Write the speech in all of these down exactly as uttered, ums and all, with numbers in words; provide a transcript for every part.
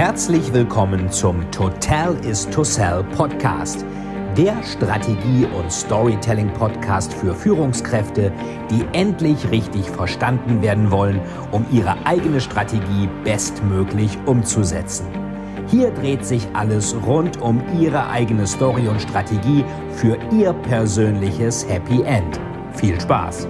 Herzlich willkommen zum Total is to Sell Podcast, der Strategie- und Storytelling-Podcast für Führungskräfte, die endlich richtig verstanden werden wollen, um ihre eigene Strategie bestmöglich umzusetzen. Hier dreht sich alles rund um Ihre eigene Story und Strategie für Ihr persönliches Happy End. Viel Spaß!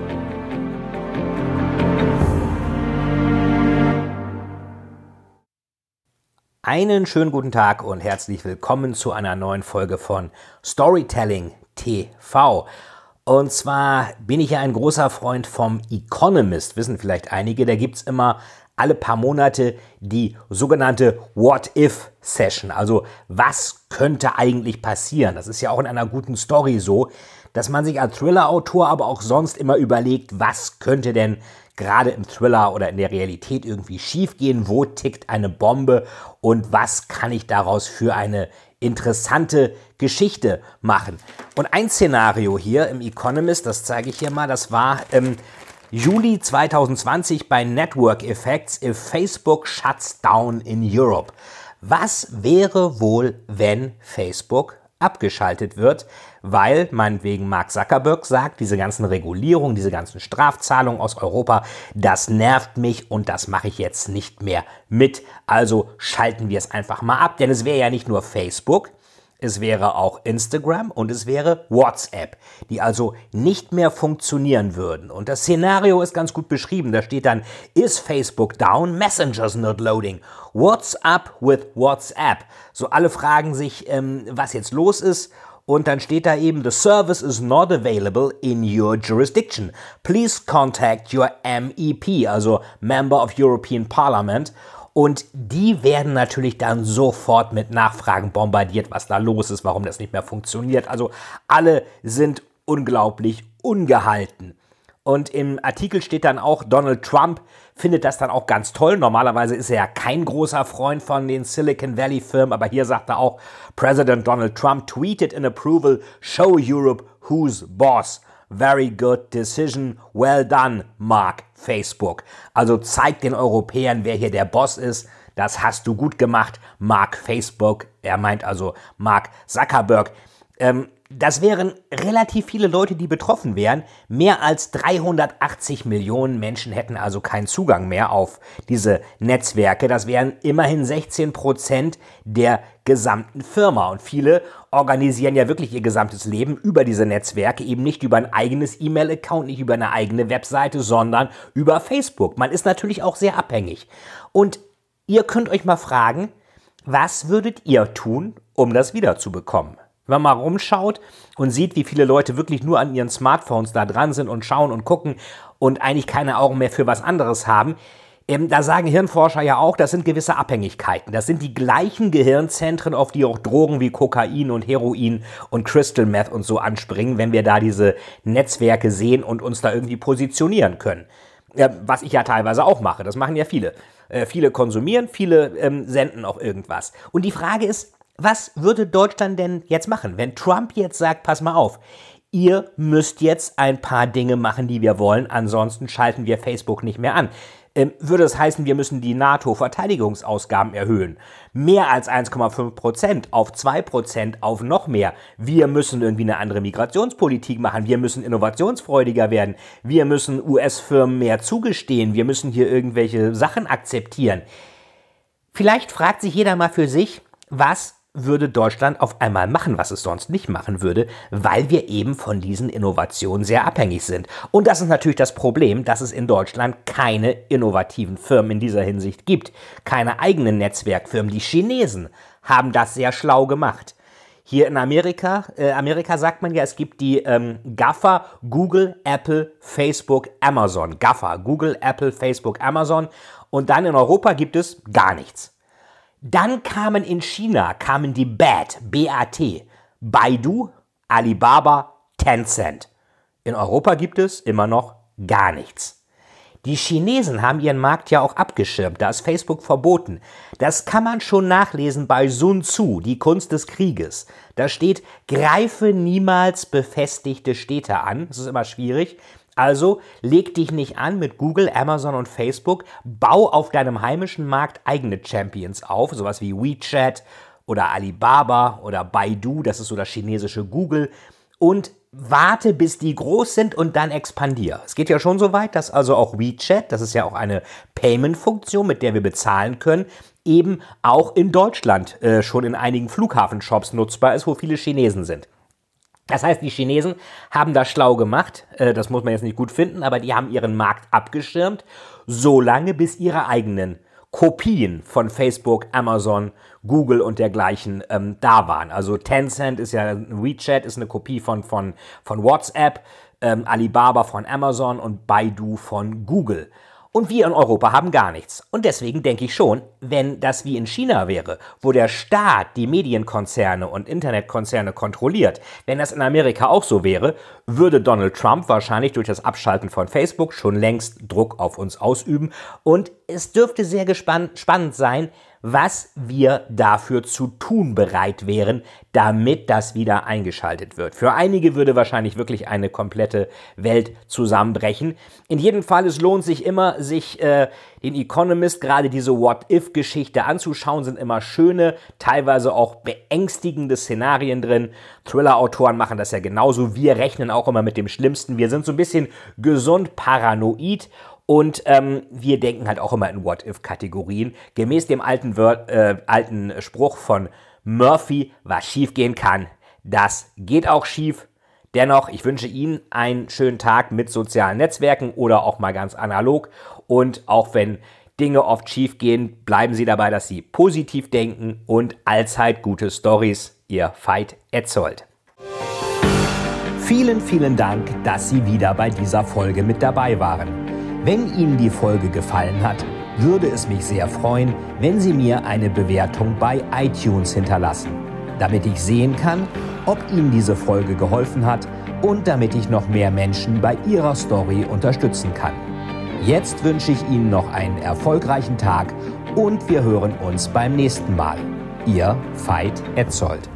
Einen schönen guten Tag und herzlich willkommen zu einer neuen Folge von Storytelling T V. Und zwar bin ich ja ein großer Freund vom Economist, wissen vielleicht einige, da gibt es immer alle paar Monate die sogenannte What-If-Session, also was könnte eigentlich passieren? Das ist ja auch in einer guten Story so, dass man sich als Thriller-Autor aber auch sonst immer überlegt, was könnte denn gerade im Thriller oder in der Realität irgendwie schiefgehen, wo tickt eine Bombe und was kann ich daraus für eine interessante Geschichte machen. Und ein Szenario hier im Economist, das zeige ich hier mal, das war im Juli zwanzig zwanzig bei Network Effects, If Facebook Shuts Down in Europe. Was wäre wohl, wenn Facebook abgeschaltet wird, weil meinetwegen Mark Zuckerberg sagt, diese ganzen Regulierungen, diese ganzen Strafzahlungen aus Europa, das nervt mich und das mache ich jetzt nicht mehr mit. Also schalten wir es einfach mal ab, denn es wäre ja nicht nur Facebook, es wäre auch Instagram und es wäre WhatsApp, die also nicht mehr funktionieren würden. Und das Szenario ist ganz gut beschrieben. Da steht dann, is Facebook down, Messengers not loading, what's up with WhatsApp? So alle fragen sich, ähm, was jetzt los ist. Und dann steht da eben, the service is not available in your jurisdiction. Please contact your M E P, also Member of European Parliament. Und die werden natürlich dann sofort mit Nachfragen bombardiert, was da los ist, warum das nicht mehr funktioniert. Also alle sind unglaublich ungehalten. Und im Artikel steht dann auch, Donald Trump findet das dann auch ganz toll. Normalerweise ist er ja kein großer Freund von den Silicon Valley Firmen, aber hier sagt er auch, President Donald Trump tweeted in approval, show Europe who's boss. Very good decision, well done, Mark Facebook. Also zeigt den Europäern, wer hier der Boss ist. Das hast du gut gemacht, Mark Facebook. Er meint also Mark Zuckerberg. Ähm, das wären relativ viele Leute, die betroffen wären. Mehr als dreihundertachtzig Millionen Menschen hätten also keinen Zugang mehr auf diese Netzwerke. Das wären immerhin sechzehn Prozent der gesamten Firma. Und viele organisieren ja wirklich ihr gesamtes Leben über diese Netzwerke, eben nicht über ein eigenes E-Mail-Account, nicht über eine eigene Webseite, sondern über Facebook. Man ist natürlich auch sehr abhängig. Und ihr könnt euch mal fragen, was würdet ihr tun, um das wiederzubekommen? Wenn man mal rumschaut und sieht, wie viele Leute wirklich nur an ihren Smartphones da dran sind und schauen und gucken und eigentlich keine Augen mehr für was anderes haben, ähm, da sagen Hirnforscher ja auch, das sind gewisse Abhängigkeiten. Das sind die gleichen Gehirnzentren, auf die auch Drogen wie Kokain und Heroin und Crystal Meth und so anspringen, wenn wir da diese Netzwerke sehen und uns da irgendwie positionieren können. Ja, was ich ja teilweise auch mache, das machen ja viele. Äh, viele konsumieren, viele ähm, senden auch irgendwas. Und die Frage ist, was würde Deutschland denn jetzt machen, wenn Trump jetzt sagt, pass mal auf, ihr müsst jetzt ein paar Dinge machen, die wir wollen, ansonsten schalten wir Facebook nicht mehr an. Ähm, würde es heißen, wir müssen die NATO-Verteidigungsausgaben erhöhen. Mehr als eins Komma fünf Prozent auf zwei Prozent auf noch mehr. Wir müssen irgendwie eine andere Migrationspolitik machen. Wir müssen innovationsfreudiger werden. Wir müssen U S-Firmen mehr zugestehen. Wir müssen hier irgendwelche Sachen akzeptieren. Vielleicht fragt sich jeder mal für sich, was würde Deutschland auf einmal machen, was es sonst nicht machen würde, weil wir eben von diesen Innovationen sehr abhängig sind. Und das ist natürlich das Problem, dass es in Deutschland keine innovativen Firmen in dieser Hinsicht gibt. Keine eigenen Netzwerkfirmen. Die Chinesen haben das sehr schlau gemacht. Hier in Amerika, äh, Amerika sagt man ja, es gibt die ähm, GAFA, Google, Apple, Facebook, Amazon. GAFA, Google, Apple, Facebook, Amazon. Und dann in Europa gibt es gar nichts. Dann kamen in China, kamen die B A T, B A T, Baidu, Alibaba, Tencent. In Europa gibt es immer noch gar nichts. Die Chinesen haben ihren Markt ja auch abgeschirmt, da ist Facebook verboten. Das kann man schon nachlesen bei Sun Tzu, die Kunst des Krieges. Da steht, greife niemals befestigte Städte an, das ist immer schwierig, Also leg dich nicht an mit Google, Amazon und Facebook, bau auf deinem heimischen Markt eigene Champions auf, sowas wie WeChat oder Alibaba oder Baidu, das ist so das chinesische Google, und warte, bis die groß sind und dann expandier. Es geht ja schon so weit, dass also auch WeChat, das ist ja auch eine Payment-Funktion, mit der wir bezahlen können, eben auch in Deutschland äh, schon in einigen Flughafenshops nutzbar ist, wo viele Chinesen sind. Das heißt, die Chinesen haben das schlau gemacht, äh, das muss man jetzt nicht gut finden, aber die haben ihren Markt abgeschirmt, solange bis ihre eigenen Kopien von Facebook, Amazon, Google und dergleichen ähm, da waren. Also Tencent ist ja, WeChat ist eine Kopie von, von, von WhatsApp, ähm, Alibaba von Amazon und Baidu von Google. Und wir in Europa haben gar nichts. Und deswegen denke ich schon, wenn das wie in China wäre, wo der Staat die Medienkonzerne und Internetkonzerne kontrolliert, wenn das in Amerika auch so wäre, würde Donald Trump wahrscheinlich durch das Abschalten von Facebook schon längst Druck auf uns ausüben. Und es dürfte sehr gespannt, spannend sein, was wir dafür zu tun bereit wären, damit das wieder eingeschaltet wird. Für einige würde wahrscheinlich wirklich eine komplette Welt zusammenbrechen. In jedem Fall, es lohnt sich immer, sich äh, den Economist, gerade diese What-If-Geschichte anzuschauen, sind immer schöne, teilweise auch beängstigende Szenarien drin. Thriller-Autoren machen das ja genauso. Wir rechnen auch immer mit dem Schlimmsten. Wir sind so ein bisschen gesund paranoid. Und ähm, wir denken halt auch immer in What-If-Kategorien. Gemäß dem alten, Word, äh, alten Spruch von Murphy, was schief gehen kann, das geht auch schief. Dennoch, ich wünsche Ihnen einen schönen Tag mit sozialen Netzwerken oder auch mal ganz analog. Und auch wenn Dinge oft schief gehen, bleiben Sie dabei, dass Sie positiv denken und allzeit gute Stories. Ihr Veit Etzold. Vielen, vielen Dank, dass Sie wieder bei dieser Folge mit dabei waren. Wenn Ihnen die Folge gefallen hat, würde es mich sehr freuen, wenn Sie mir eine Bewertung bei iTunes hinterlassen, damit ich sehen kann, ob Ihnen diese Folge geholfen hat und damit ich noch mehr Menschen bei ihrer Story unterstützen kann. Jetzt wünsche ich Ihnen noch einen erfolgreichen Tag und wir hören uns beim nächsten Mal. Ihr Veit Etzold.